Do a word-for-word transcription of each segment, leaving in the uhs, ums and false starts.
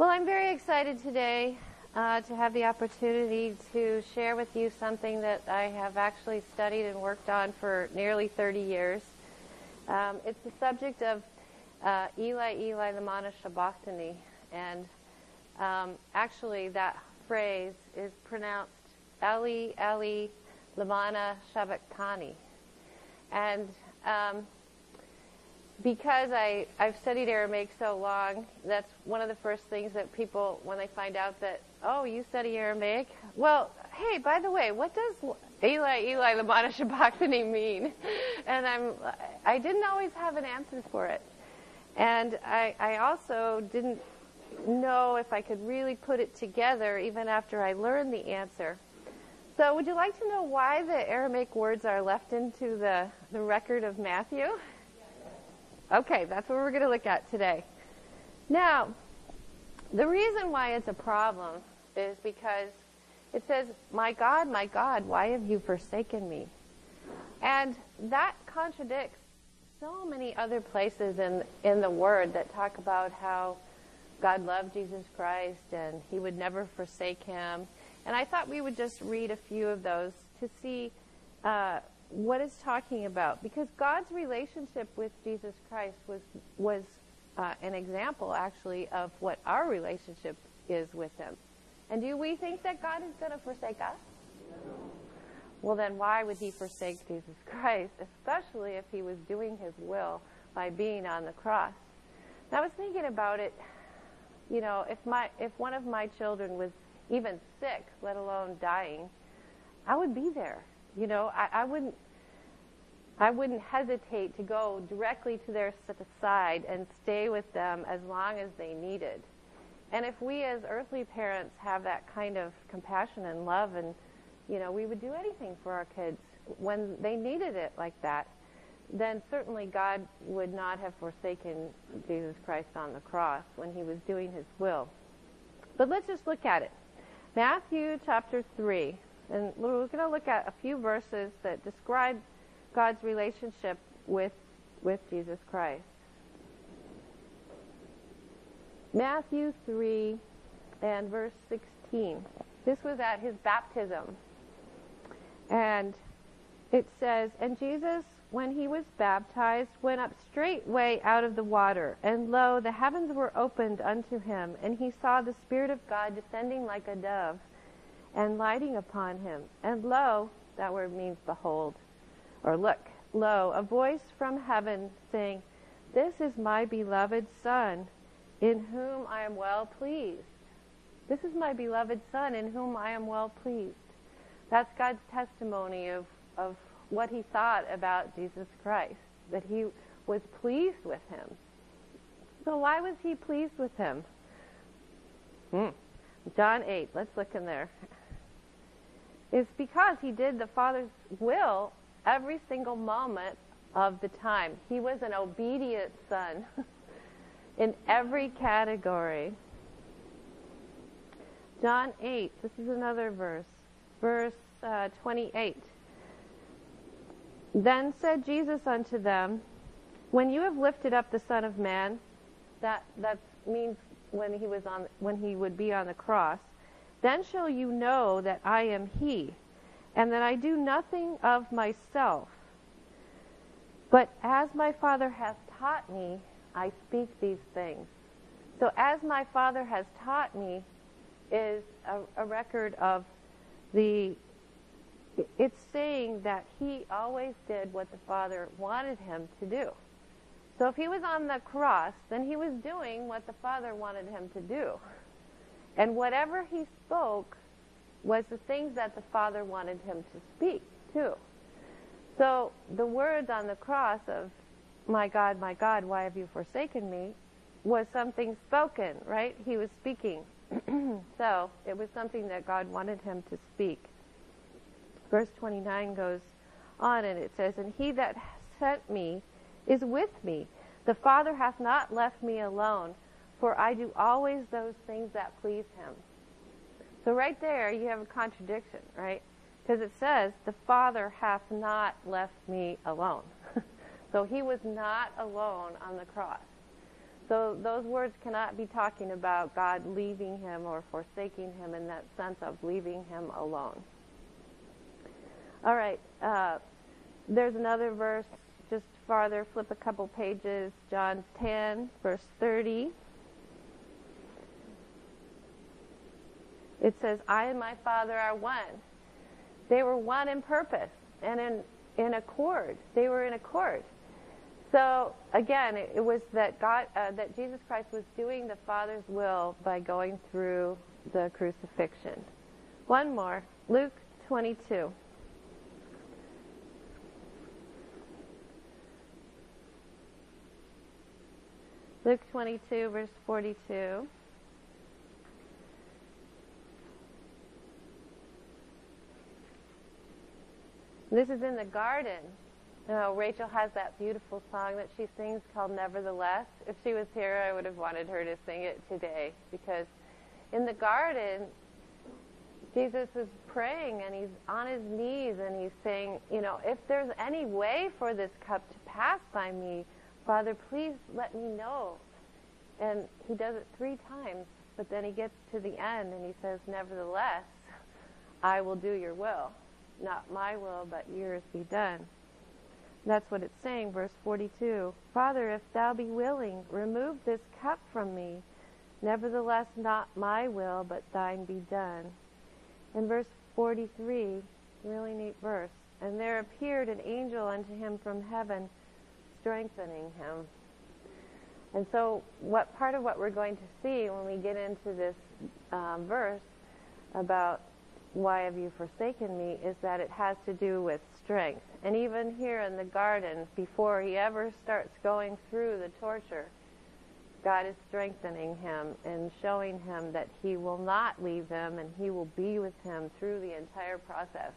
Well, I'm very excited today uh, to have the opportunity to share with you something that I have actually studied and worked on for nearly thirty years. Um, it's the subject of uh, Eli, Eli, lama sabachthani. And um, actually that phrase is pronounced Eli, Eli, lama sabachthani. And um, because I, I've studied Aramaic so long, that's one of the first things that people, when they find out that, oh, you study Aramaic? Well, hey, by the way, what does Eli, Eli, lama sabachthani mean? And I'm, I didn't always have an answer for it. And I, I also didn't know if I could really put it together even after I learned the answer. So would you like to know why the Aramaic words are left into the, the record of Matthew? Okay, that's what we're going to look at today. Now, the reason why it's a problem is because it says, my God, my God, why have you forsaken me? And that contradicts so many other places in, in the Word that talk about how God loved Jesus Christ and he would never forsake him. And I thought we would just read a few of those to see uh, what it's talking about, because God's relationship with Jesus Christ was was uh, an example, actually, of what our relationship is with him. And do we think that God is going to forsake us? No. Well, then why would he forsake Jesus Christ, especially if he was doing his will by being on the cross? And I was thinking about it, you know, if my if one of my children was even sick, let alone dying, I would be there. You know, I, I wouldn't I wouldn't hesitate to go directly to their side and stay with them as long as they needed. And if we as earthly parents have that kind of compassion and love, and, you know, we would do anything for our kids when they needed it like that, then certainly God would not have forsaken Jesus Christ on the cross when he was doing his will. But let's just look at it. Matthew chapter three. And we're going to look at a few verses that describe God's relationship with, with Jesus Christ. Matthew three and verse sixteen. This was at his baptism. And it says, and Jesus, when he was baptized, went up straightway out of the water. And lo, the heavens were opened unto him, and he saw the Spirit of God descending like a dove and lighting upon him. And lo, that word means behold, or look, lo, a voice from heaven saying, this is my beloved Son, in whom I am well pleased. This is my beloved Son, in whom I am well pleased. That's God's testimony of, of what he thought about Jesus Christ, that he was pleased with him. So why was he pleased with him? Hmm. John eight, let's look in there. It's because he did the Father's will every single moment of the time. He was an obedient son in every category. John eight, this is another verse, verse uh, twenty-eight. Then said Jesus unto them, when you have lifted up the Son of Man, that that means when he was on, when he would be on the cross, then shall you know that I am he, and that I do nothing of myself. But as my Father hath taught me, I speak these things. So as my Father has taught me is a, a record of the, it's saying that he always did what the Father wanted him to do. So if he was on the cross, then he was doing what the Father wanted him to do. And whatever he spoke was the things that the Father wanted him to speak, too. So the words on the cross of, my God, my God, why have you forsaken me, was something spoken, right? He was speaking. So it was something that God wanted him to speak. Verse twenty-nine goes on, and it says, and he that sent me is with me. The Father hath not left me alone, for I do always those things that please him. So right there you have a contradiction, right? Because it says, the Father hath not left me alone. So he was not alone on the cross. So those words cannot be talking about God leaving him or forsaking him in that sense of leaving him alone. All right. Uh, there's another verse just farther. Flip a couple pages. John ten, verse thirty. It says, I and my Father are one. They were one in purpose and in, in accord. They were in accord. So again, it, it was that God, uh, that Jesus Christ was doing the Father's will by going through the crucifixion. One more, Luke twenty-two. Luke twenty-two, verse forty-two. This is in the garden. You know, Rachel has that beautiful song that she sings called Nevertheless. If she was here, I would have wanted her to sing it today, because in the garden, Jesus is praying and he's on his knees and he's saying, you know, if there's any way for this cup to pass by me, Father, please let me know. And he does it three times, but then he gets to the end and he says, nevertheless, I will do your will. Not my will, but yours be done. That's what it's saying, verse forty-two. Father, if thou be willing, remove this cup from me. Nevertheless, not my will, but thine be done. In verse forty-three, really neat verse. And there appeared an angel unto him from heaven, strengthening him. And so what part of what we're going to see when we get into this um, verse about why have you forsaken me is that it has to do with strength. And even here in the garden, before he ever starts going through the torture, God is strengthening him and showing him that he will not leave him and he will be with him through the entire process.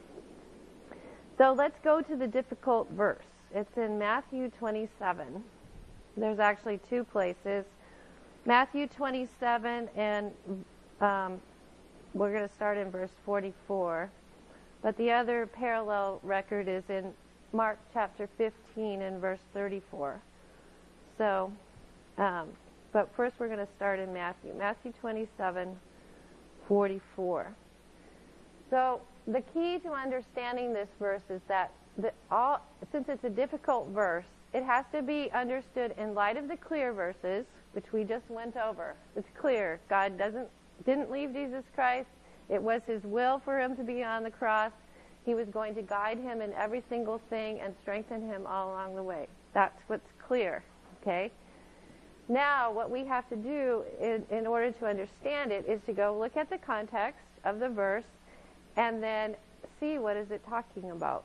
So let's go to the difficult verse. It's in Matthew twenty-seven. There's actually two places. Matthew twenty-seven, and um, we're going to start in verse forty-four. But the other parallel record is in Mark chapter fifteen and verse thirty-four. So, um, but first we're going to start in Matthew. Matthew twenty-seven, forty-four. So the key to understanding this verse is that the, all, since it's a difficult verse, it has to be understood in light of the clear verses, which we just went over. It's clear. God doesn't didn't leave Jesus Christ. It was his will for him to be on the cross. He was going to guide him in every single thing and strengthen him all along the way. That's what's clear, okay? Now, what we have to do in, in order to understand it is to go look at the context of the verse and then see what is it talking about.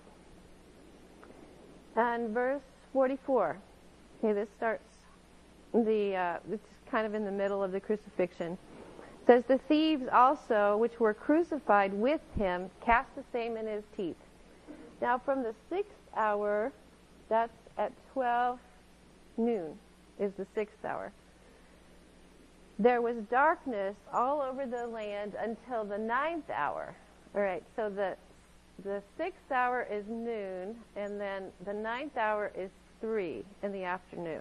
And verse forty-four. Okay, this starts the, uh, it's kind of in the middle of the crucifixion. It says, the thieves also, which were crucified with him, cast the same in his teeth. Now from the sixth hour, that's at twelve noon, is the sixth hour. There was darkness all over the land until the ninth hour. All right, so the the sixth hour is noon, and then the ninth hour is three in the afternoon.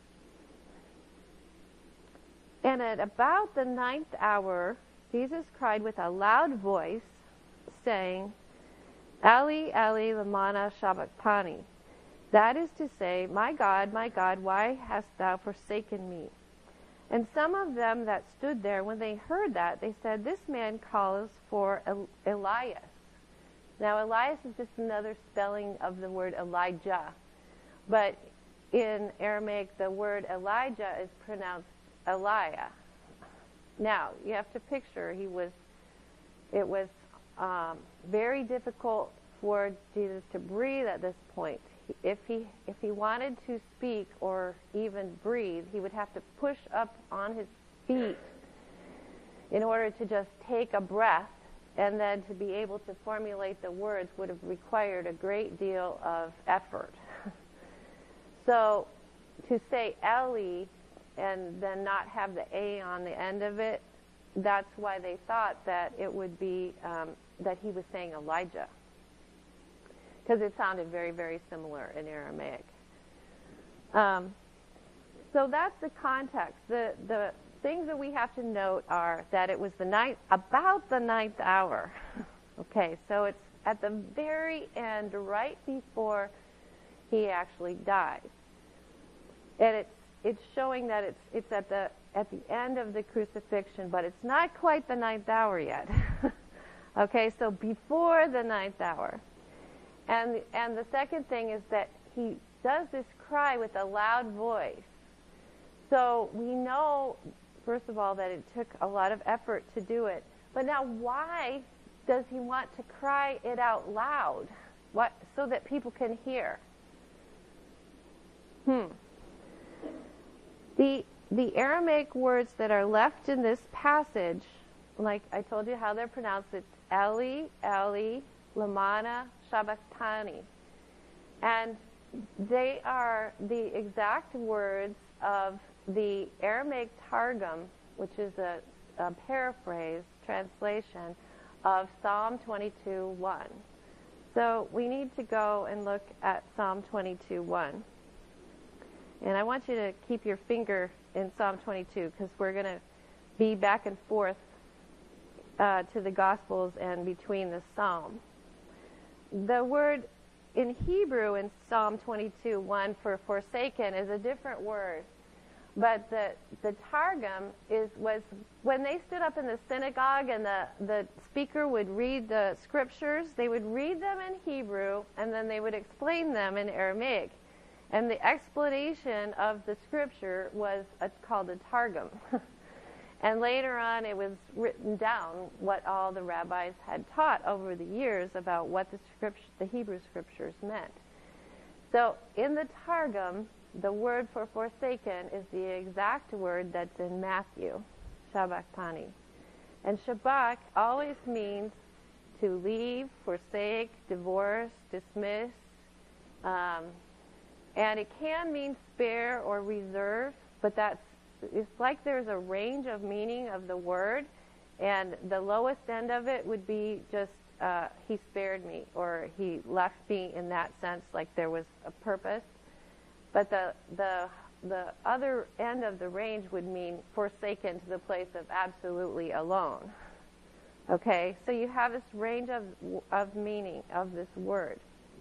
And at about the ninth hour, Jesus cried with a loud voice, saying, Ali, Ali, lamana sabachthani. That is to say, my God, my God, why hast thou forsaken me? And some of them that stood there, when they heard that, they said, this man calls for Elias. Now, Elias is just another spelling of the word Elijah. But in Aramaic, the word Elijah is pronounced Eliah. Now, you have to picture, he was, it was um, very difficult for Jesus to breathe at this point. If he, if he wanted to speak or even breathe, he would have to push up on his feet in order to just take a breath, and then to be able to formulate the words would have required a great deal of effort. So to say Eli and then not have the A on the end of it, that's why they thought that it would be, um, that he was saying Elijah. Because it sounded very, very similar in Aramaic. Um, so that's the context. The, the things that we have to note are that it was the ninth, about the ninth hour. Okay, so it's at the very end, right before he actually dies. And it's, it's showing that it's, it's at the, at the end of the crucifixion, but it's not quite the ninth hour yet. Okay, so before the ninth hour. And, and the second thing is that he does this cry with a loud voice. So we know, first of all, that it took a lot of effort to do it. But now why does he want to cry it out loud? What, so that people can hear? Hmm. The, the Aramaic words that are left in this passage, like I told you how they're pronounced, it's Eli, Eli, Lamana, Sabachthani. And they are the exact words of the Aramaic Targum, which is a, a paraphrase, translation of Psalm twenty-two one. So we need to go and look at Psalm twenty-two one. And I want you to keep your finger in Psalm twenty-two because we're going to be back and forth uh, to the Gospels and between the Psalm. The word in Hebrew in Psalm twenty-two one for forsaken is a different word. But the, the Targum is, was when they stood up in the synagogue and the, the speaker would read the scriptures, they would read them in Hebrew and then they would explain them in Aramaic. And the explanation of the scripture was a, called a Targum. And later on it was written down what all the rabbis had taught over the years about what the, script, the Hebrew scriptures meant. So in the Targum, the word for forsaken is the exact word that's in Matthew, Sabachthani. And Shabach always means to leave, forsake, divorce, dismiss. Um, and it can mean spare or reserve, but that's, it's like there's a range of meaning of the word, and the lowest end of it would be just uh, he spared me, or he left me in that sense, like there was a purpose. But the, the, the other end of the range would mean forsaken to the place of absolutely alone. Okay, so you have this range of, of meaning of this word.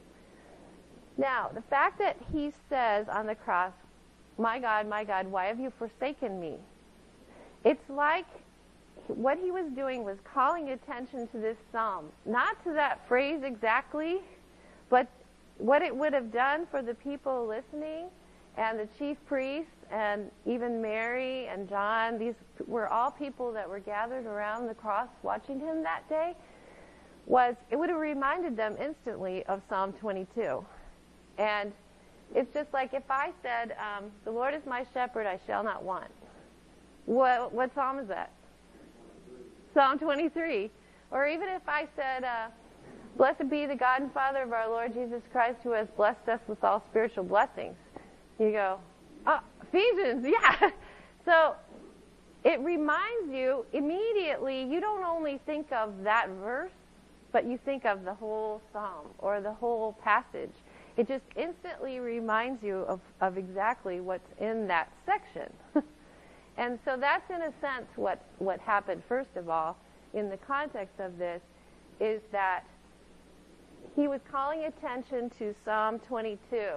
Now, the fact that he says on the cross, my God, my God, why have you forsaken me? It's like what he was doing was calling attention to this psalm. Not to that phrase exactly, but what it would have done for the people listening, and the chief priests, and even Mary and John, these were all people that were gathered around the cross watching him that day, was it would have reminded them instantly of Psalm twenty-two. And it's just like if I said, um, the Lord is my shepherd, I shall not want. What, what psalm is that? Psalm twenty-three. Or even if I said, uh, blessed be the God and Father of our Lord Jesus Christ, who has blessed us with all spiritual blessings. You go, oh, Ephesians, yeah. So it reminds you immediately, you don't only think of that verse, but you think of the whole psalm or the whole passage. It just instantly reminds you of, of exactly what's in that section. And so that's in a sense what, what happened, first of all, in the context of this, is that he was calling attention to Psalm twenty-two.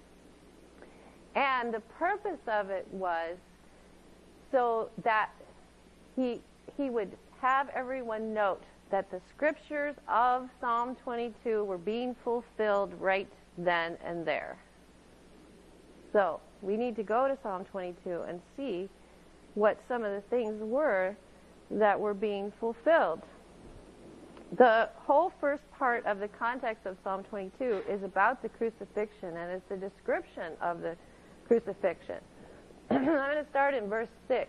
And the purpose of it was so that he, he would have everyone note that the scriptures of Psalm twenty-two were being fulfilled right then and there. So we need to go to Psalm twenty-two and see what some of the things were that were being fulfilled. The whole first part of the context of Psalm twenty-two is about the crucifixion, and it's a description of the crucifixion. I'm going to start in verse six.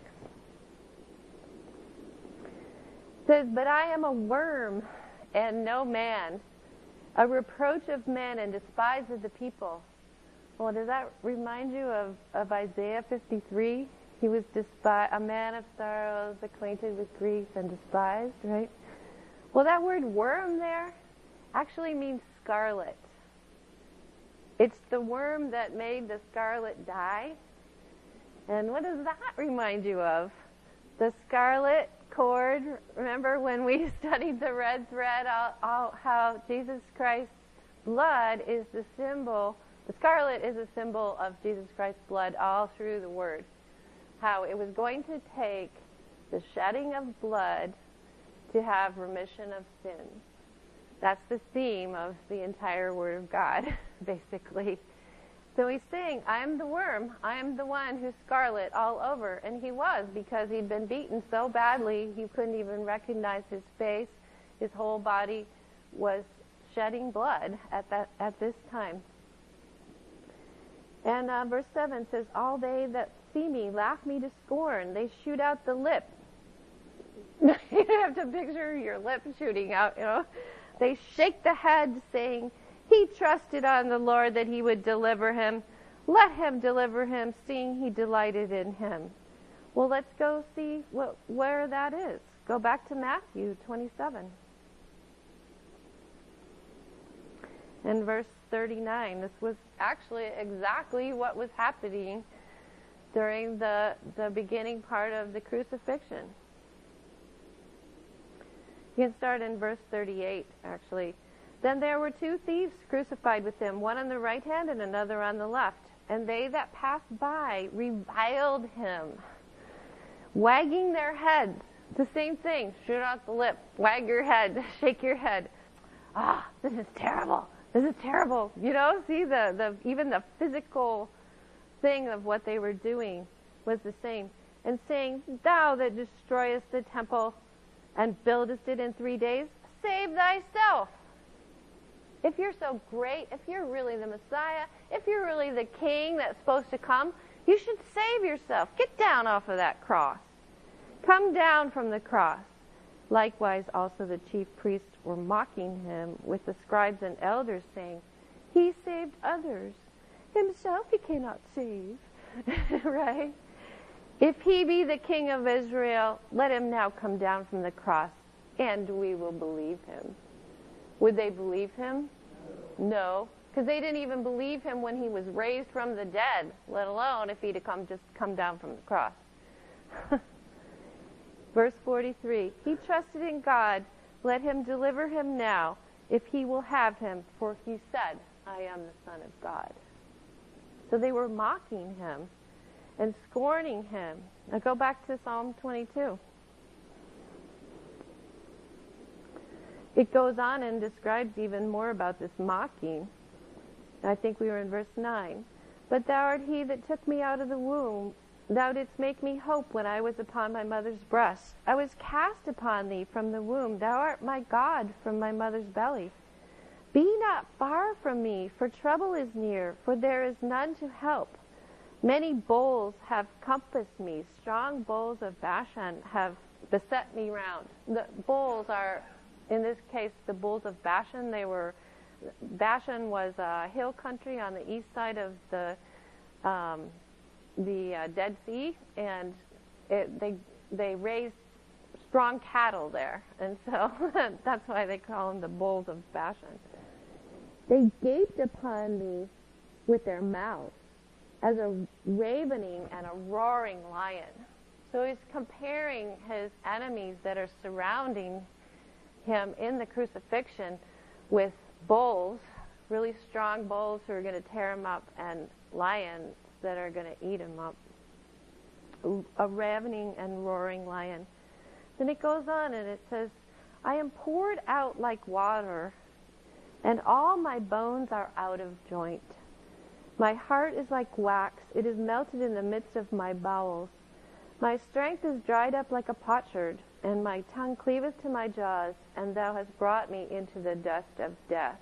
It says, but I am a worm and no man, a reproach of men and despised of the people. Well, does that remind you of, of Isaiah fifty-three? He was despised, a man of sorrows, acquainted with grief and despised, right? Well, that word worm there actually means scarlet. It's the worm that made the scarlet dye. And what does that remind you of? The scarlet cord. Remember when we studied the red thread, all, all, how Jesus Christ's blood is the symbol, the scarlet is a symbol of Jesus Christ's blood all through the Word. How it was going to take the shedding of blood to have remission of sins. That's the theme of the entire Word of God, basically. So he's saying, I am the worm. I am the one who's scarlet all over. And he was, because he'd been beaten so badly he couldn't even recognize his face. His whole body was shedding blood at that at this time. And uh, verse seven says, all they that see me laugh me to scorn. They shoot out the lip. You have to picture your lip shooting out, you know. They shake the head, saying, he trusted on the Lord that he would deliver him. Let him deliver him, seeing he delighted in him. Well, let's go see what, where that is. Go back to Matthew twenty-seven. And verse thirty-nine. This was actually exactly what was happening during the, the beginning part of the crucifixion. You can start in verse thirty-eight, actually. Then there were two thieves crucified with him, one on the right hand and another on the left. And they that passed by reviled him, wagging their heads. It's the same thing. Shoot out the lip, wag your head, shake your head. Ah, this is terrible. This is terrible. You know, see, the, the even the physical thing of what they were doing was the same. And saying, thou that destroyest the temple and buildest it in three days, save thyself. If you're so great, if you're really the Messiah, if you're really the king that's supposed to come, you should save yourself. Get down off of that cross. Come down from the cross. Likewise, also the chief priests were mocking him with the scribes and elders, saying, he saved others. Himself he cannot save. Right? If he be the king of Israel, let him now come down from the cross, and we will believe him. Would they believe him? No, because they didn't even believe him when he was raised from the dead, let alone if he'd have come just come down from the cross. Verse forty-three, he trusted in God, let him deliver him now, if he will have him, for he said, I am the Son of God. So they were mocking him and scorning him. Now go back to Psalm twenty-two. It goes on and describes even more about this mocking. I think we were in verse nine. But thou art he that took me out of the womb. Thou didst make me hope when I was upon my mother's breast. I was cast upon thee from the womb. Thou art my God from my mother's belly. Be not far from me, for trouble is near, for there is none to help. Many bulls have compassed me. Strong bulls of Bashan have beset me round. The bulls are... In this case, the bulls of Bashan, they were, Bashan was a hill country on the east side of the um, the uh, Dead Sea, and it, they they raised strong cattle there, and so that's why they call them the bulls of Bashan. They gaped upon me with their mouths as a ravening and a roaring lion. So he's comparing his enemies that are surrounding him in the crucifixion with bulls, really strong bulls who are going to tear him up, and lions that are going to eat him up. A ravening and roaring lion. Then it goes on and it says, I am poured out like water, and all my bones are out of joint. My heart is like wax, it is melted in the midst of my bowels. My strength is dried up like a potsherd, and my tongue cleaveth to my jaws, and thou hast brought me into the dust of death.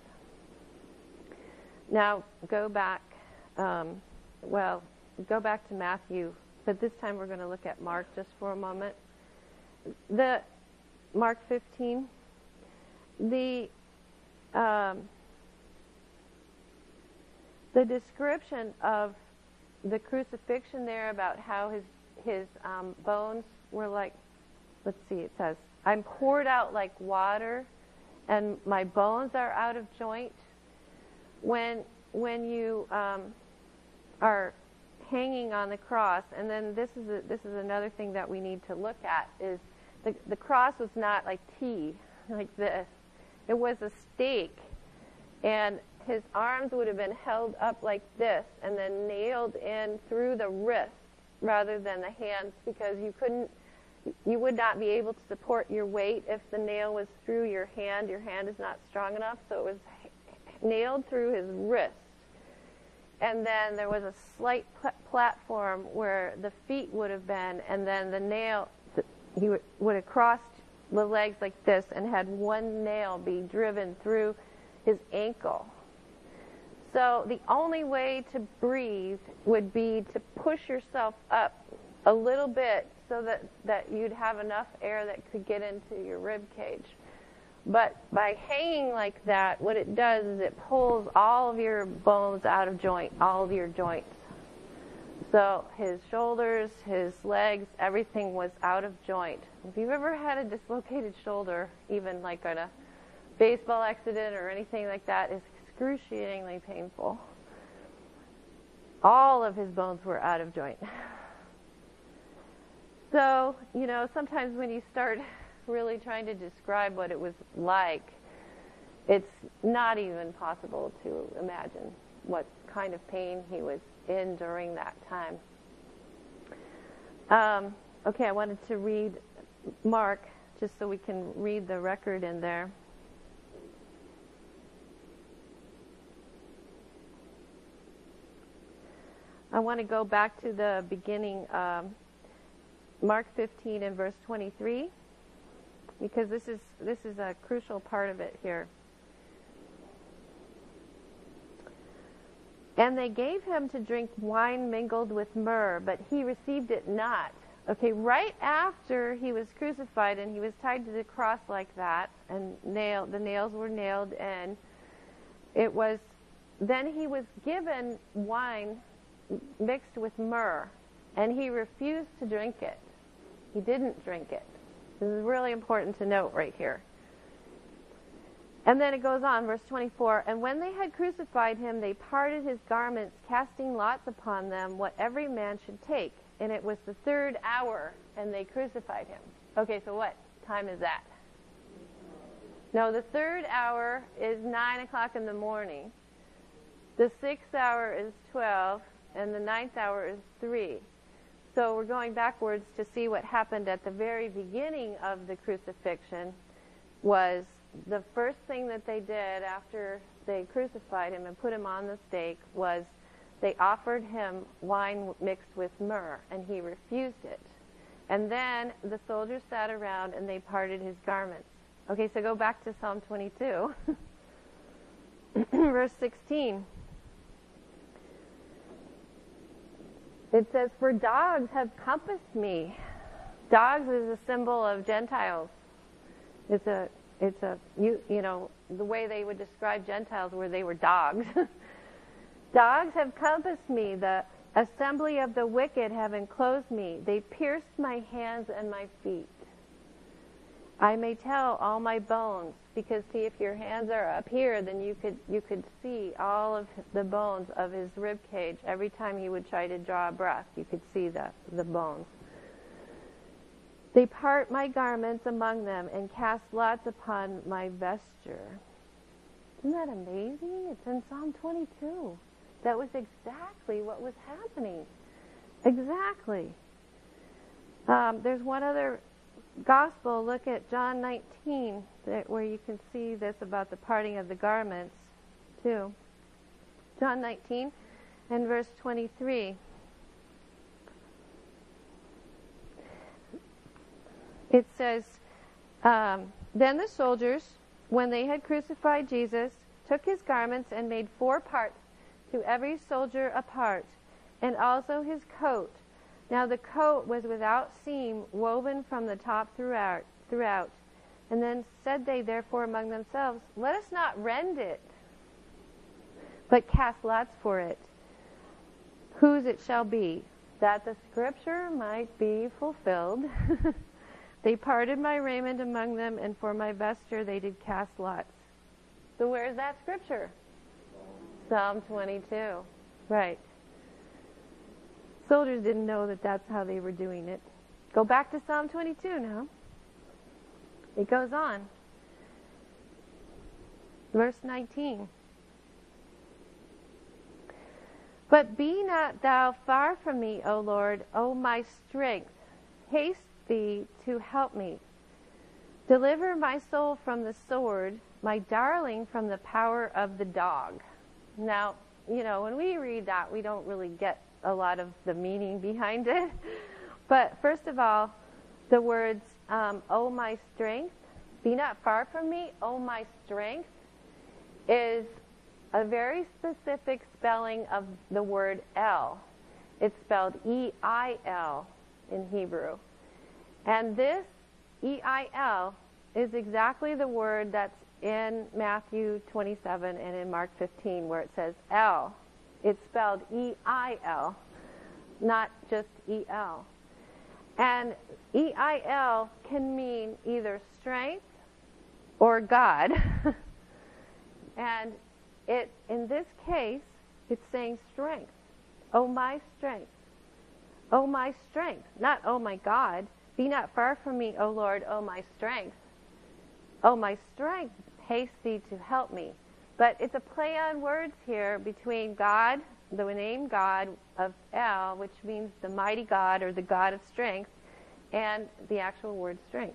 Now, go back, um, well, go back to Matthew, but this time we're going to look at Mark just for a moment. The Mark fifteen, the um, the description of the crucifixion there, about how his his um, bones were like, let's see, it says, I'm poured out like water, and my bones are out of joint. When when you um, are hanging on the cross. And then this is a, this is another thing that we need to look at is the the cross was not like T, like this. It was a stake, and his arms would have been held up like this and then nailed in through the wrist rather than the hands, because you couldn't, you would not be able to support your weight if the nail was through your hand. Your hand is not strong enough, so it was nailed through his wrist. And then there was a slight pl- platform where the feet would have been, and then the nail, he would, would have crossed the legs like this and had one nail be driven through his ankle. So the only way to breathe would be to push yourself up a little bit so that, that you'd have enough air that could get into your rib cage. But by hanging like that, what it does is it pulls all of your bones out of joint, all of your joints. So his shoulders, his legs, everything was out of joint. If you've ever had a dislocated shoulder, even like on a baseball accident or anything like that, it's excruciatingly painful. All of his bones were out of joint. So, you know, sometimes when you start really trying to describe what it was like, it's not even possible to imagine what kind of pain he was in during that time. Um, okay, I wanted to read Mark just so we can read the record in there. I want to go back to the beginning, um, Mark fifteen and verse twenty-three, because this is this is a crucial part of it here. And they gave him to drink wine mingled with myrrh, but he received it not. Okay, right after he was crucified and he was tied to the cross like that, and nailed, the nails were nailed in, it was, then he was given wine mixed with myrrh, and he refused to drink it. He didn't drink it. This is really important to note right here. And then it goes on, verse twenty-four, and when they had crucified him, they parted his garments, casting lots upon them what every man should take. And it was the third hour, and they crucified him. Okay, so what time is that? No, the third hour is nine o'clock in the morning. The sixth hour is twelve, and the ninth hour is three. So we're going backwards to see what happened at the very beginning of the crucifixion. Was the first thing that they did after they crucified him and put him on the stake was they offered him wine mixed with myrrh, and he refused it. And then the soldiers sat around and they parted his garments. Okay, so go back to Psalm twenty-two, verse sixteen. It says, for dogs have compassed me. Dogs is a symbol of Gentiles. It's a, it's a, you, you know, the way they would describe Gentiles were they were dogs. Dogs have compassed me. The assembly of the wicked have enclosed me. They pierced my hands and my feet. I may tell all my bones, because see, if your hands are up here, then you could you could see all of the bones of his rib cage. Every time he would try to draw a breath, you could see the, the bones. They part my garments among them and cast lots upon my vesture. Isn't that amazing? It's in Psalm twenty-two. That was exactly what was happening. Exactly. Um, there's one other gospel. Look at John nineteen, that, where you can see this about the parting of the garments, too. John nineteen and verse twenty-three. It says, um, then the soldiers, when they had crucified Jesus, took his garments and made four parts, to every soldier a part, and also his coat. Now the coat was without seam, woven from the top throughout. throughout. And then said they therefore among themselves, let us not rend it, but cast lots for it, whose it shall be, that the scripture might be fulfilled. They parted my raiment among them, and for my vesture they did cast lots. So where's that scripture? Psalm twenty-two. Right. soldiers didn't know that that's how they were doing it. Go back to Psalm twenty-two now. It goes on. Verse nineteen. But be not thou far from me, O Lord, O my strength. Haste thee to help me. Deliver my soul from the sword, my darling from the power of the dog. Now, you know, when we read that, we don't really get a lot of the meaning behind it. But first of all, the words, um, O my strength, be not far from me, O my strength, is a very specific spelling of the word El. It's spelled E I L in Hebrew. And this E I L is exactly the word that's in Matthew twenty-seven and in Mark fifteen where it says El. It's spelled E I L, not just E L. And E I L can mean either strength or God. And it, in this case, it's saying strength. Oh, my strength. Oh, my strength. Not, oh, my God. Be not far from me, O Lord, oh, my strength. Oh, my strength, haste thee to help me. But it's a play on words here between God, the name God of El, which means the mighty God or the God of strength, and the actual word strength.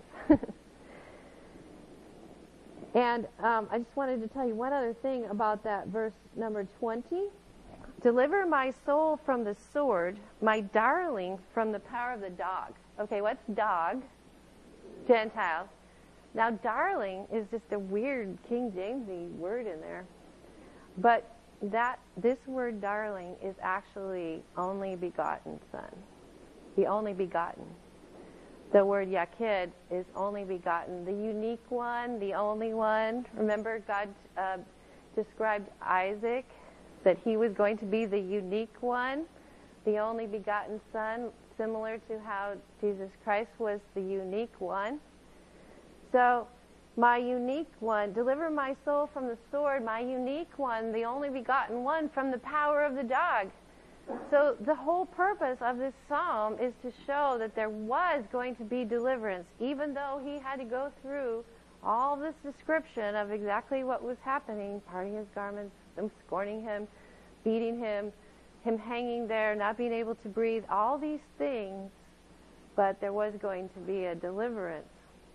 And um, I just wanted to tell you one other thing about that verse number twenty. Deliver my soul from the sword, my darling from the power of the dog. Okay, what's dog? Gentiles. Now, darling is just a weird King Jamesy word in there. But that this word darling is actually only begotten son. The only begotten. The word Yakid is only begotten, the unique one, the only one. Remember, God uh, described Isaac, that he was going to be the unique one, the only begotten son, similar to how Jesus Christ was the unique one. So, my unique one, deliver my soul from the sword, my unique one, the only begotten one, from the power of the dog. So the whole purpose of this psalm is to show that there was going to be deliverance, even though he had to go through all this description of exactly what was happening, parting his garments, them scorning him, beating him, him hanging there, not being able to breathe, all these things, but there was going to be a deliverance.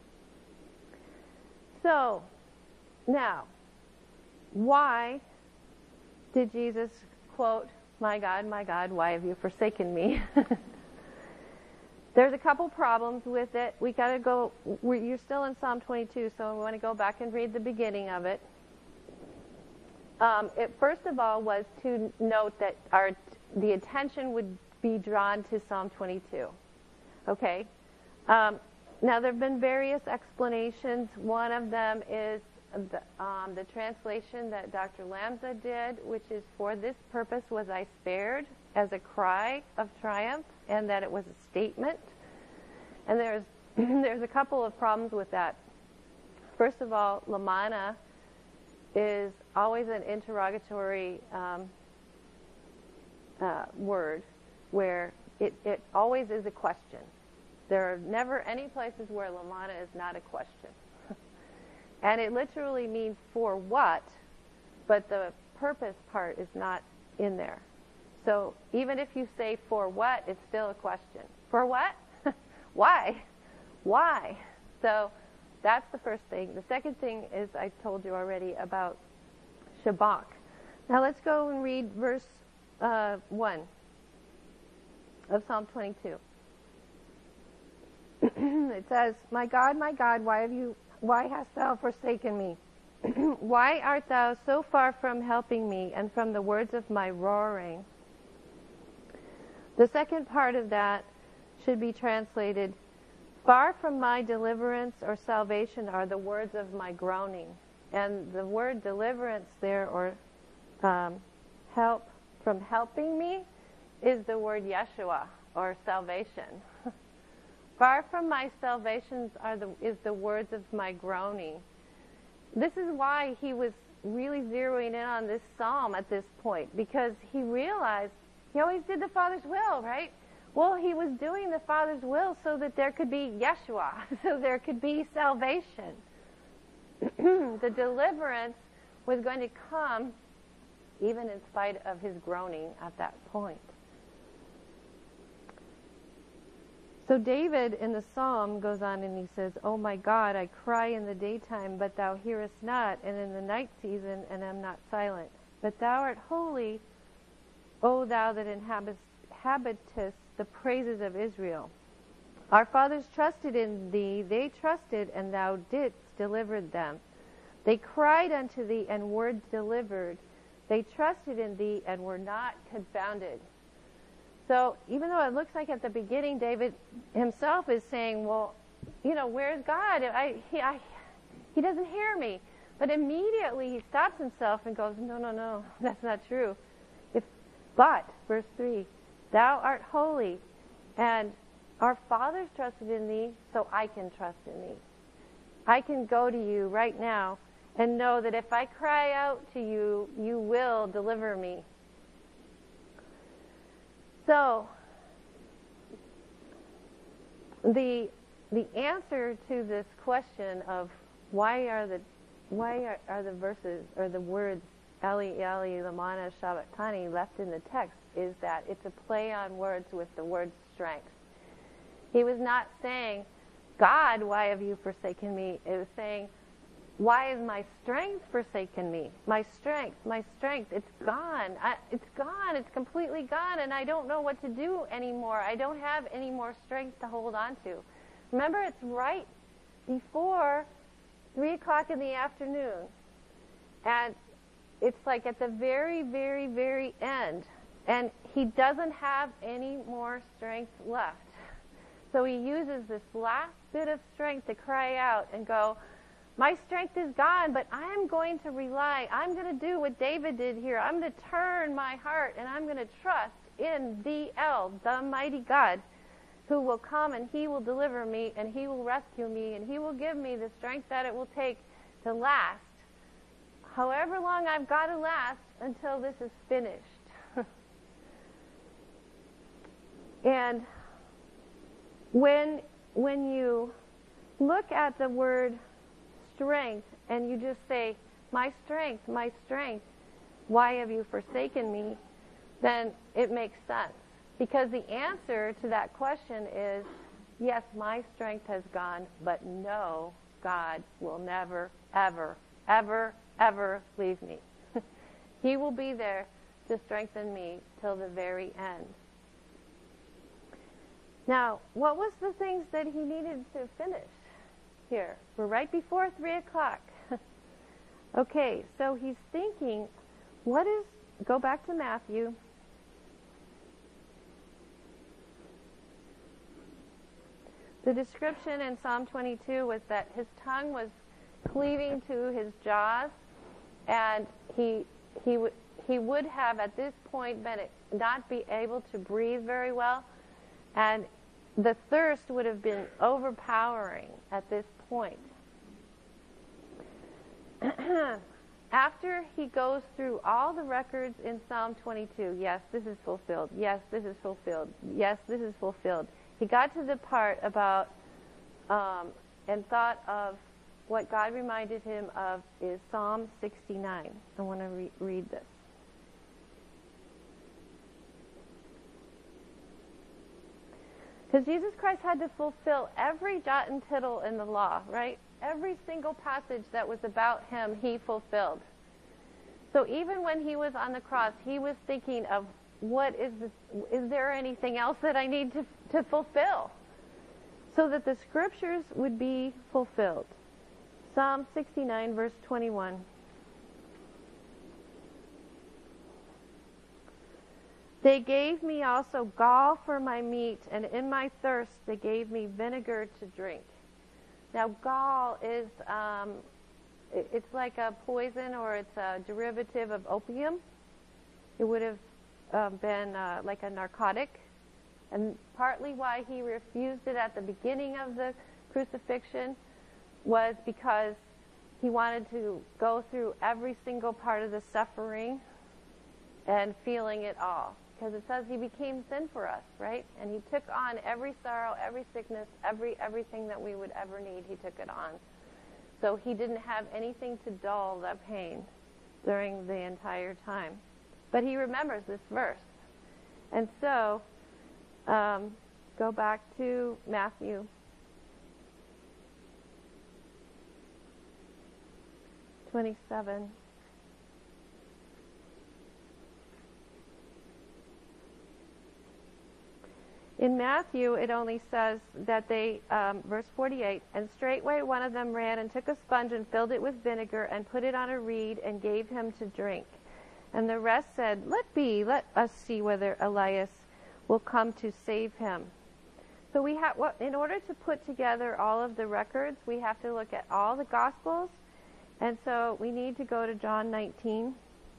So, now, why did Jesus quote, my God, my God, why have you forsaken me? There's a couple problems with it. We got to go, we're, you're still in Psalm twenty-two, so we want to go back and read the beginning of it. Um, it first of all was to note that our the attention would be drawn to Psalm twenty-two. Okay? Um, now, there have been various explanations. One of them is The, um, the translation that Doctor Lamza did, which is, for this purpose was I spared, as a cry of triumph, and that it was a statement. And there's there's a couple of problems with that. First of all, Lamana is always an interrogatory um, uh, word, where it, it always is a question. There are never any places where Lamana is not a question. And it literally means for what, but the purpose part is not in there. So even if you say for what, it's still a question. For what? Why? Why? So that's the first thing. The second thing is, I told you already about Shabach. Now let's go and read verse uh, one of Psalm twenty-two. It says, my God, my God, why have you... Why hast thou forsaken me? Why art thou so far from helping me and from the words of my roaring? The second part of that should be translated, far from my deliverance or salvation are the words of my groaning. And the word deliverance there, or um, help, from helping me, is the word Yeshua, or salvation. Far from my salvations are the, is the words of my groaning. This is why he was really zeroing in on this psalm at this point, because he realized He always did the Father's will, right? Well, he was doing the Father's will so that there could be Yeshua, so there could be salvation. The deliverance was going to come even in spite of his groaning at that point. So David in the psalm goes on and he says, "Oh my God, I cry in the daytime, but thou hearest not, and in the night season, and am not silent. But thou art holy, O thou that inhabitest the praises of Israel. Our fathers trusted in thee, they trusted, and thou didst deliver them. They cried unto thee, and were delivered. They trusted in thee, and were not confounded." So even though it looks like at the beginning David himself is saying, well, you know, where's God? I, he, I, he doesn't hear me. But immediately he stops himself and goes, no, no, no, that's not true. If, but, verse three, thou art holy, and our fathers trusted in thee, so I can trust in thee. I can go to you right now and know that if I cry out to you, you will deliver me. So, the the answer to this question of why are the why are, are the verses or the words Eli Eli Lamana Shabbatani left in the text is that it's a play on words with the word strength. He was not saying, God, why have you forsaken me? It was saying, why is my strength forsaken me? My strength, my strength, it's gone. I, it's gone. It's completely gone, and I don't know what to do anymore. I don't have any more strength to hold on to. Remember, it's right before three o'clock in the afternoon, and it's like at the very, very, very end, and he doesn't have any more strength left. So he uses this last bit of strength to cry out and go, my strength is gone, but I'm going to rely. I'm going to do what David did here. I'm going to turn my heart, and I'm going to trust in the El, the mighty God, who will come, and he will deliver me, and he will rescue me, and he will give me the strength that it will take to last, however long I've got to last until this is finished. And when when you look at the word strength and you just say, my strength, my strength, why have you forsaken me? Then it makes sense. Because the answer to that question is, yes, my strength has gone, but no, God will never, ever, ever, ever leave me. He will be there to strengthen me till the very end. Now, what was the things that he needed to finish here? We're right before three o'clock. Okay, so he's thinking, what is, go back to Matthew. The description in Psalm twenty-two was that his tongue was cleaving to his jaws, and he he would he would have at this point been not be able to breathe very well, and the thirst would have been overpowering at this point. After he goes through all the records in Psalm twenty-two, yes, this is fulfilled. Yes, this is fulfilled. Yes, this is fulfilled. He got to the part about um, and thought of what God reminded him of is Psalm sixty-nine. I want to re- read this. Because Jesus Christ had to fulfill every jot and tittle in the law, right? Every single passage that was about him, he fulfilled. So even when he was on the cross, he was thinking of, what is this, is there anything else that I need to, to fulfill? So that the scriptures would be fulfilled. Psalm sixty-nine, verse twenty-one. They gave me also gall for my meat, and in my thirst they gave me vinegar to drink. Now, gall is, um, it's like a poison, or it's a derivative of opium. It would have uh, been uh, like a narcotic. And partly why he refused it at the beginning of the crucifixion was because he wanted to go through every single part of the suffering and feeling it all. because it says he became sin for us, right? And he took on every sorrow, every sickness, every everything that we would ever need, he took it on. So he didn't have anything to dull that pain during the entire time. But he remembers this verse. And so, um, go back to Matthew twenty-seven. In Matthew, it only says that they, um, verse forty-eight, and straightway one of them ran and took a sponge and filled it with vinegar and put it on a reed and gave him to drink. And the rest said, let be, let us see whether Elias will come to save him. So we have, well, in order to put together all of the records, we have to look at all the Gospels. And so we need to go to John nineteen.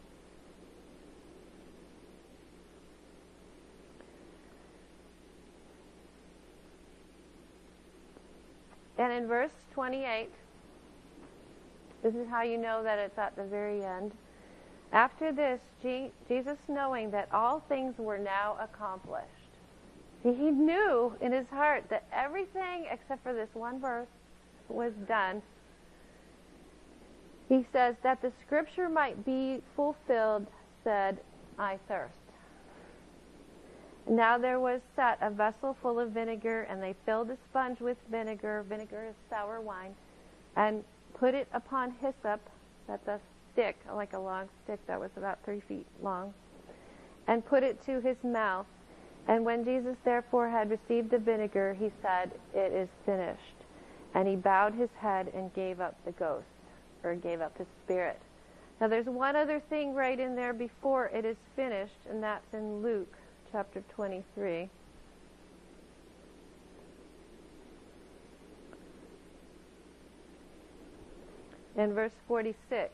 And in verse twenty-eight, this is how you know that it's at the very end. After this, G- Jesus, knowing that all things were now accomplished, he knew in his heart that everything except for this one verse was done. He says that the scripture might be fulfilled, said, I thirst. Now there was set a vessel full of vinegar, and they filled a sponge with vinegar, vinegar is sour wine, and put it upon hyssop, that's a stick, like a long stick that was about three feet long, and put it to his mouth. And when Jesus therefore had received the vinegar, he said, it is finished. And he bowed his head and gave up the ghost, or gave up his spirit. Now there's one other thing right in there before it is finished, and that's in Luke chapter twenty-three. In verse forty-six.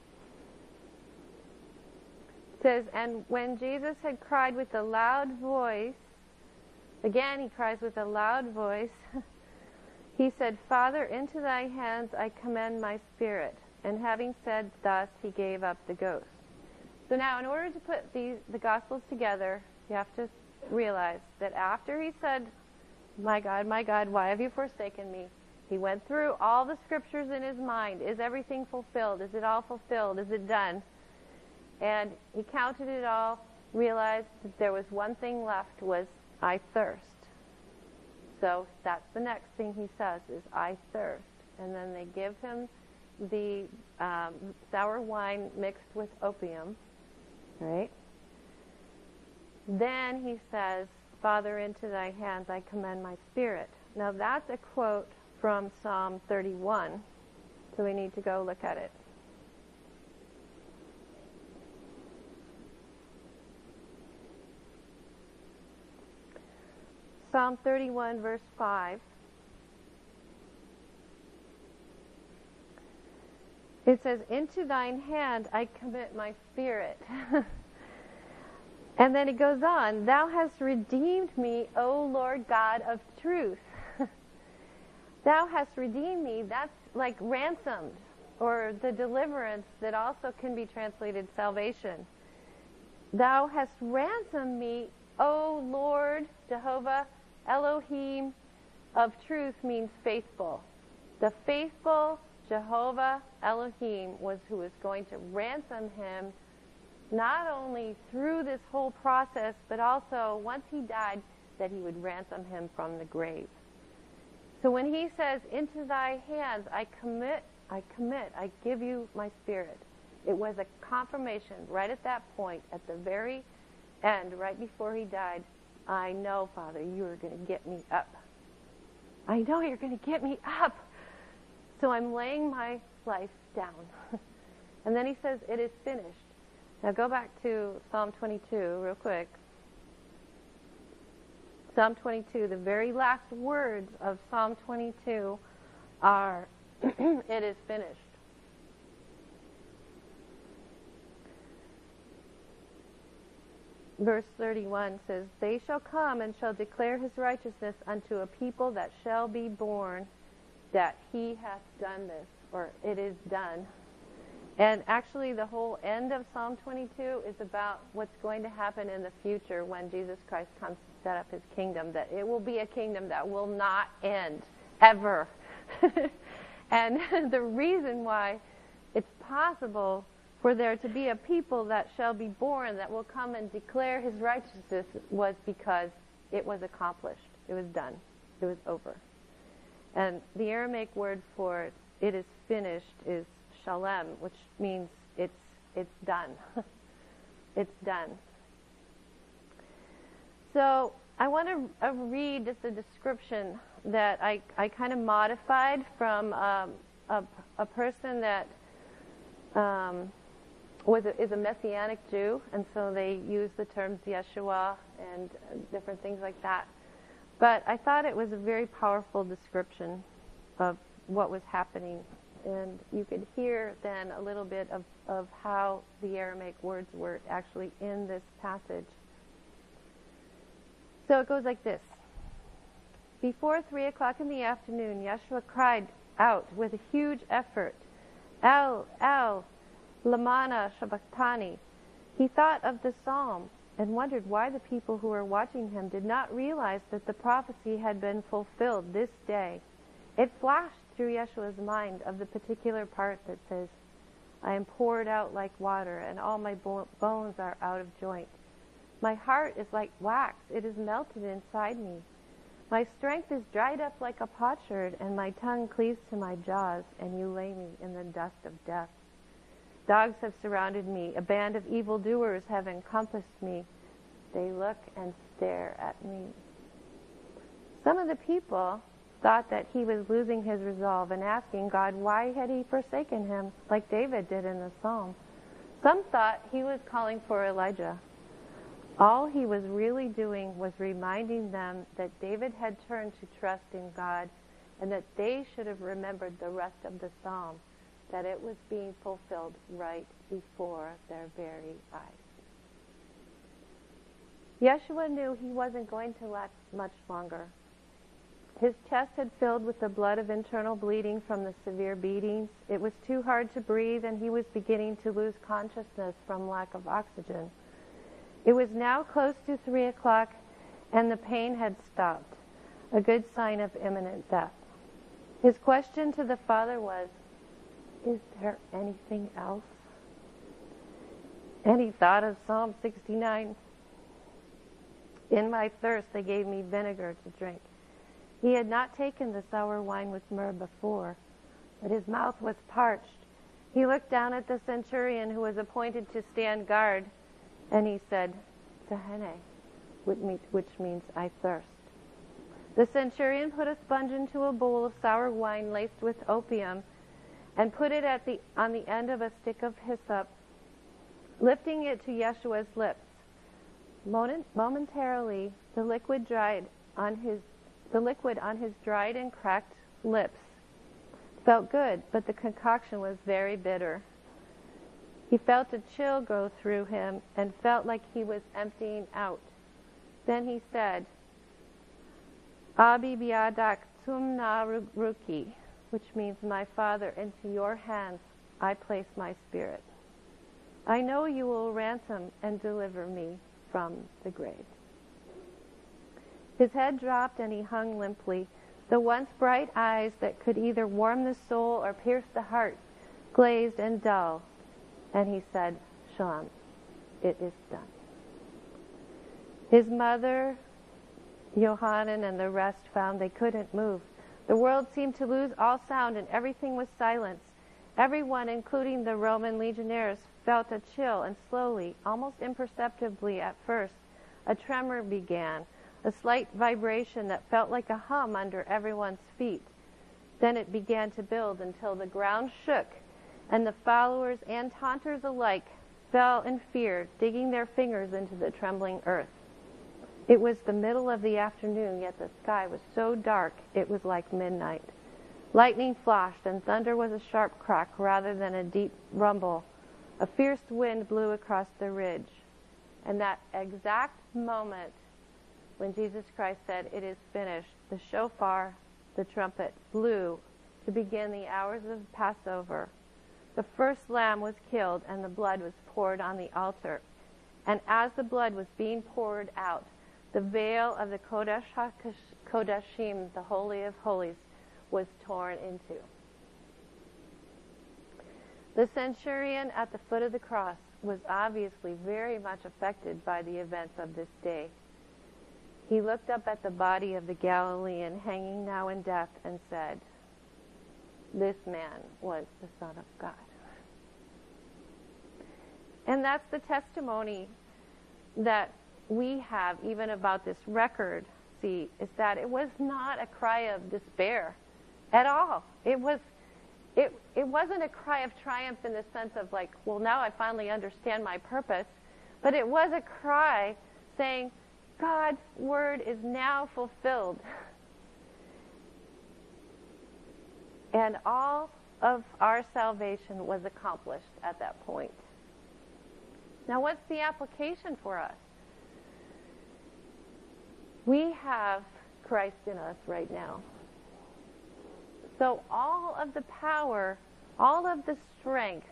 It says, and when Jesus had cried with a loud voice, again he cries with a loud voice, he said, Father, into thy hands I commend my spirit. And having said thus, he gave up the ghost. So now, in order to put these, the Gospels together, you have to realize that after he said, my God, my God, why have you forsaken me? He went through all the scriptures in his mind. Is everything fulfilled? Is it all fulfilled? Is it done? And he counted it all, realized that there was one thing left, was I thirst. So that's the next thing he says is I thirst. And then they give him the um, sour wine mixed with opium, right? Then he says, Father, into thy hands I commend my spirit. Now that's a quote from Psalm thirty-one, so we need to go look at it. Psalm thirty-one, verse five. It says, into thine hand I commit my spirit. And then it goes on, thou hast redeemed me, O Lord God of truth. Thou hast redeemed me, that's like ransomed, or the deliverance that also can be translated salvation. Thou hast ransomed me, O Lord, Jehovah, Elohim of truth means faithful. The faithful Jehovah Elohim was who was going to ransom him, not only through this whole process, but also once he died, that he would ransom him from the grave. So when he says, into thy hands I commit, I commit, I give you my spirit, it was a confirmation right at that point, at the very end, right before he died. I know, Father, you are going to get me up. I know you're going to get me up. So I'm laying my life down. And then he says, it is finished. Now go back to Psalm twenty-two real quick. Psalm twenty-two, the very last words of Psalm twenty-two are, it is finished. Verse thirty-one says, they shall come and shall declare his righteousness unto a people that shall be born, that he hath done this, or it is done. And actually, the whole end of Psalm twenty-two is about what's going to happen in the future when Jesus Christ comes to set up his kingdom, that it will be a kingdom that will not end, ever. And the reason why it's possible for there to be a people that shall be born that will come and declare his righteousness was because it was accomplished. It was done. It was over. And the Aramaic word for it is finished is shalem, which means it's it's done. It's done. So I want to uh, read just a description that I, I kind of modified from um, a, a person that um, was a, is a Messianic Jew, and so they use the terms Yeshua and different things like that. But I thought it was a very powerful description of what was happening. And you could hear then a little bit of, of how the Aramaic words were actually in this passage. So it goes like this. Before three o'clock in the afternoon, Yeshua cried out with a huge effort, El, El, Lamana Shabachthani. He thought of the psalm and wondered why the people who were watching him did not realize that the prophecy had been fulfilled this day. It flashed through Yeshua's mind of the particular part that says, I am poured out like water, and all my bo- bones are out of joint. My heart is like wax, it is melted inside me. My strength is dried up like a potsherd, and my tongue cleaves to my jaws, and you lay me in the dust of death. Dogs have surrounded me, a band of evildoers have encompassed me. They look and stare at me. Some of the people thought that he was losing his resolve and asking God why had he forsaken him, like David did in the psalm. Some thought he was calling for Elijah. All he was really doing was reminding them that David had turned to trust in God and that they should have remembered the rest of the psalm, that it was being fulfilled right before their very eyes. Yeshua knew he wasn't going to last much longer. His chest had filled with the blood of internal bleeding from the severe beatings. It was too hard to breathe, and he was beginning to lose consciousness from lack of oxygen. It was now close to three o'clock, and the pain had stopped, a good sign of imminent death. His question to the Father was, is there anything else? And he thought of Psalm sixty-nine. In my thirst they gave me vinegar to drink. He had not taken the sour wine with myrrh before, but his mouth was parched. He looked down at the centurion who was appointed to stand guard, and he said, Tahene, which means I thirst. The centurion put a sponge into a bowl of sour wine laced with opium and put it at the, on the end of a stick of hyssop, lifting it to Yeshua's lips. Moment, momentarily, the liquid dried on his the liquid on his dried and cracked lips felt good, but the concoction was very bitter. He felt a chill go through him and felt like he was emptying out. Then he said, Abi biadak tumna ruki, which means, my Father, into your hands I place my spirit. I know you will ransom and deliver me from the grave. His head dropped and he hung limply. The once bright eyes that could either warm the soul or pierce the heart glazed and dull. And he said, Shalom, it is done. His mother, Yohanan, and the rest found they couldn't move. The world seemed to lose all sound and everything was silence. Everyone, including the Roman legionnaires, felt a chill, and slowly, almost imperceptibly at first, a tremor began, a slight vibration that felt like a hum under everyone's feet. Then it began to build until the ground shook, and the followers and taunters alike fell in fear, digging their fingers into the trembling earth. It was the middle of the afternoon, yet the sky was so dark it was like midnight. Lightning flashed, and thunder was a sharp crack rather than a deep rumble. A fierce wind blew across the ridge. And that exact moment when Jesus Christ said, it is finished, the shofar, the trumpet, blew to begin the hours of Passover. the first lamb was killed and the blood was poured on the altar. And as the blood was being poured out, the veil of the Kodesh HaKodashim, the Holy of Holies, was torn into. The centurion at the foot of the cross was obviously very much affected by the events of this day. He looked up at the body of the Galilean hanging now in death and said, "This man was the Son of God." And that's the testimony that we have even about this record, see, is that it was not a cry of despair at all. It was it it wasn't a cry of triumph in the sense of like, well, now I finally understand my purpose, but it was a cry saying, God's word is now fulfilled. And all of our salvation was accomplished at that point. Now, what's the application for us? We have Christ in us right now. So all of the power, all of the strength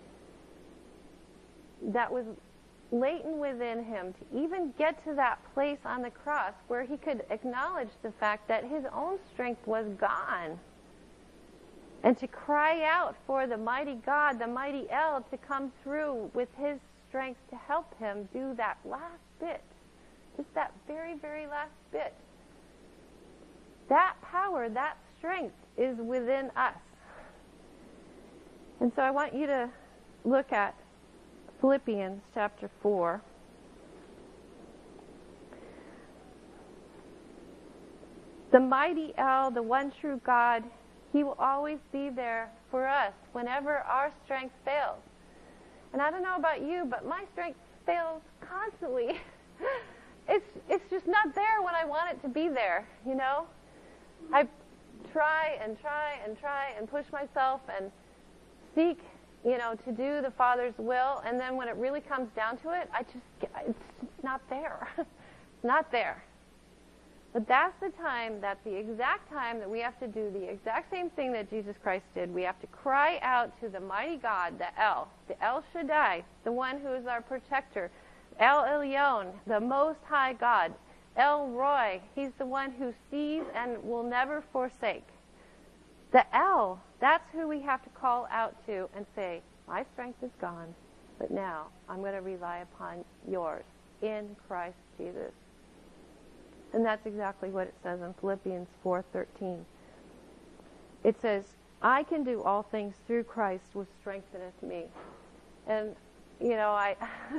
that was latent within him to even get to that place on the cross where he could acknowledge the fact that his own strength was gone, and to cry out for the mighty God, the mighty El, to come through with his strength to help him do that last bit, just that very, very last bit. That power, that strength is within us. And so I want you to look at Philippians chapter four. The mighty El, the one true God, he will always be there for us whenever our strength fails. And I don't know about you, but my strength fails constantly. it's it's just not there when I want it to be there, you know? I try and try and try and push myself and seek, you know, to do the Father's will, and then when it really comes down to it, I just, it's just not there. It's not there. But that's the time, that's the exact time that we have to do the exact same thing that Jesus Christ did. We have to cry out to the mighty God, the El, the El Shaddai, the one who is our protector, El Elyon, the Most High God, El Roy, he's the one who sees and will never forsake. The El, that's who we have to call out to and say, my strength is gone, but now I'm going to rely upon yours in Christ Jesus. And that's exactly what it says in Philippians four thirteen. It says, I can do all things through Christ which strengtheneth me. And, you know, I,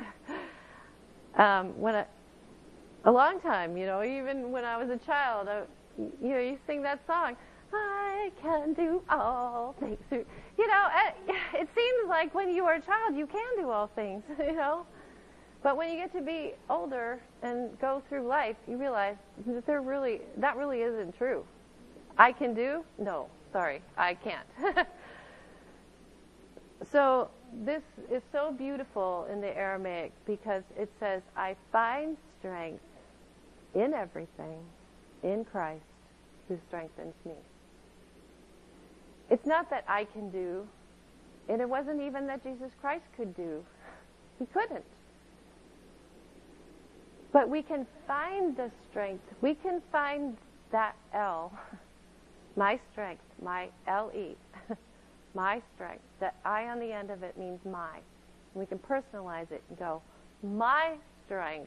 um, when I, a long time, you know, even when I was a child, I, you know, you sing that song, I can do all things through, you know, it, it seems like when you are a child, you can do all things, you know. But when you get to be older and go through life, you realize that there really, that really isn't true. I can do? No, sorry, I can't. So this is so beautiful in the Aramaic because it says, I find strength in everything in Christ who strengthens me. It's not that I can do, and it wasn't even that Jesus Christ could do. He couldn't. But we can find the strength. We can find that El, my strength, my L E, my strength. That I on the end of it means my. And we can personalize it and go, my strength.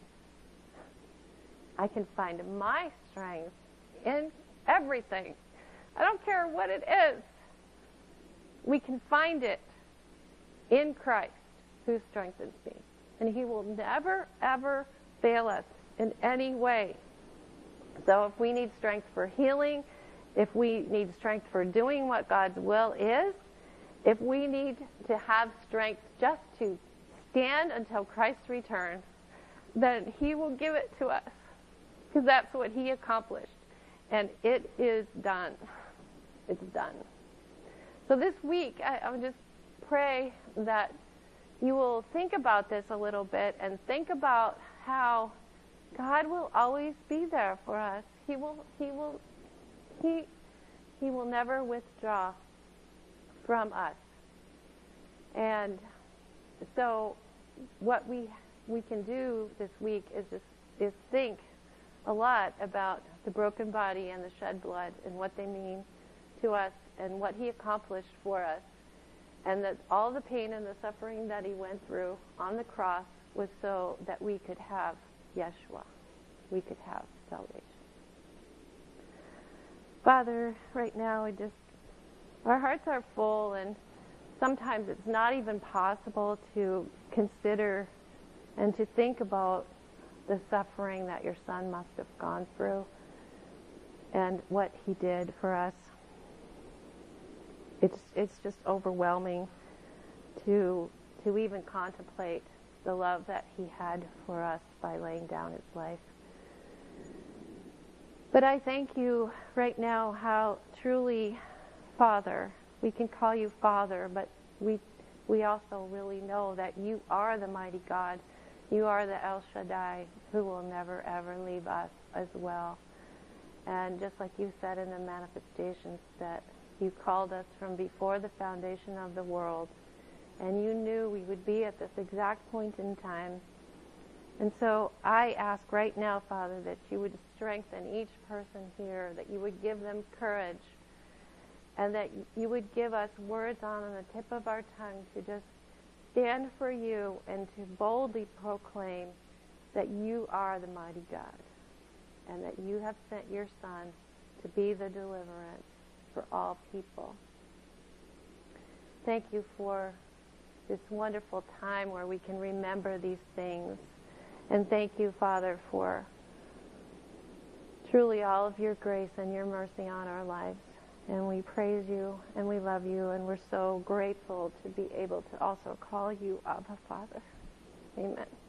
I can find my strength in everything. I don't care what it is. We can find it in Christ who strengthens me. And he will never, ever fail us in any way. So if we need strength for healing, if we need strength for doing what God's will is, if we need to have strength just to stand until Christ returns, then he will give it to us. Because that's what he accomplished. And it is done. It's done. So this week, I, I would just pray that you will think about this a little bit and think about how God will always be there for us. He will, he will, he, he will never withdraw from us. And so what we we can do this week is just is think a lot about the broken body and the shed blood and what they mean to us and what he accomplished for us, and that all the pain and the suffering that he went through on the cross was so that we could have Yeshua, we could have salvation. Father, right now, we just our hearts are full, and sometimes it's not even possible to consider and to think about the suffering that your son must have gone through and what he did for us. It's it's just overwhelming to to even contemplate the love that he had for us by laying down his life. But I thank you right now how truly, Father, we can call you Father, but we we also really know that you are the mighty God. You are the El Shaddai who will never ever leave us as well. And just like you said in the manifestations, that you called us from before the foundation of the world, and you knew we would be at this exact point in time. And so I ask right now, Father, that you would strengthen each person here, that you would give them courage, and that you would give us words on the tip of our tongue to just stand for you and to boldly proclaim that you are the mighty God and that you have sent your Son to be the deliverance for all people. Thank you for this wonderful time where we can remember these things. And thank you, Father, for truly all of your grace and your mercy on our lives. And we praise you and we love you, and we're so grateful to be able to also call you Abba, Father. Amen.